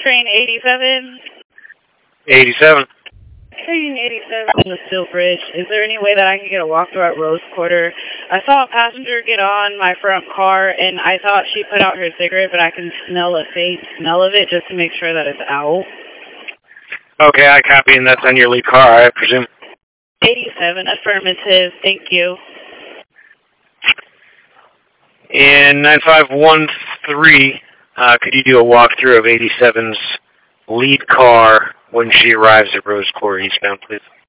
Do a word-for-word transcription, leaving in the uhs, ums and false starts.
Train eighty-seven. eighty-seven. Train eighty-seven on the Steel Bridge. Is there any way that I can get a walkthrough at Rose Quarter? I saw a passenger get on my front car, and I thought she put out her cigarette, but I can smell a faint smell of it just to make sure that it's out. Okay, I copy, and that's on your lead car, I presume. eighty-seven, affirmative. Thank you. And nine five one three, uh, could you do a walkthrough of eighty-seven's lead car when she arrives at Rose Quarter eastbound, please?